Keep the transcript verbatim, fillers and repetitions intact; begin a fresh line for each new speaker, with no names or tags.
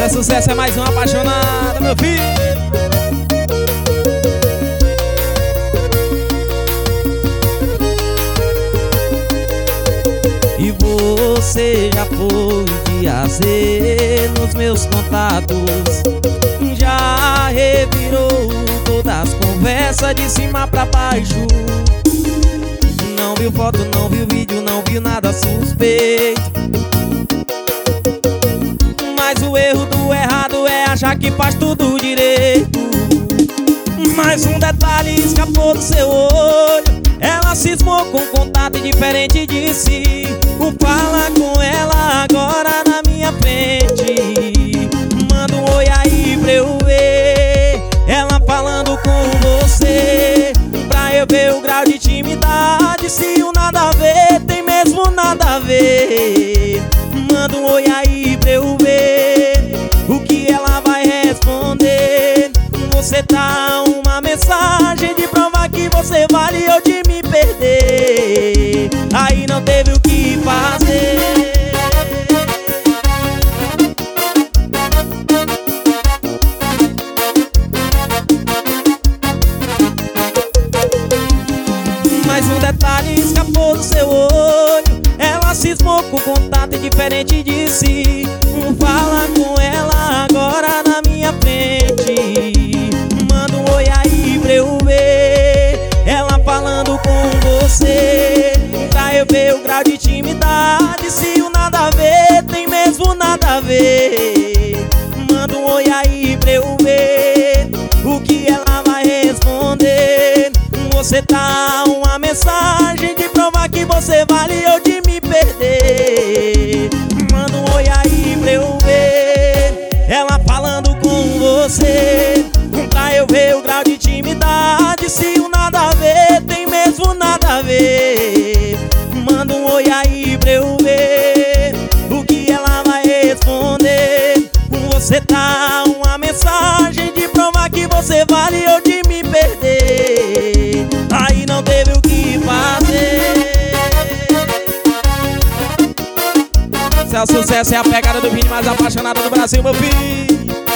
é sucesso, é mais uma apaixonada, meu filho. E você já foi de A a Z nos meus contatos, já revirou todas as conversas de cima pra baixo. Não viu foto, não viu vídeo, não viu nada suspeito. Mas o erro do errado é achar que faz tudo direito. Mais um detalhe escapou do seu olho, ela cismou com contato diferente de si. O fala com ela agora na minha frente. Manda um oi aí pra eu ver ela falando com você, pra eu ver o grau de intimidade, se o nada a ver tem mesmo nada a ver. Manda um oi aí pra eu ver o que ela vai responder. Você tá uma mensagem de provar que você vale ou de me perder. Aí não teve o que fazer. Mais um detalhe escapou do seu olho, ela cismou com contato diferente de si. Um fala com ela agora na minha frente. Manda um oi aí pra eu ver ela falando com você, pra eu ver o grau de intimidade, se o nada a ver tem mesmo nada a ver. Manda um oi aí pra eu ver o que ela vai responder. Você tá uma mensagem de provar que você vale ou de me perder. Manda um oi aí pra eu ver ela falando com você, pra eu ver o grau de intimidade, se o nada a ver tem mesmo nada a ver. Manda um oi aí pra eu ver o que ela vai responder. Você tá uma mensagem de provar que você vale ou de me perder. Aí não teve o que fazer. Esse é o sucesso, é a pegada do vídeo mais apaixonado do Brasil, meu filho.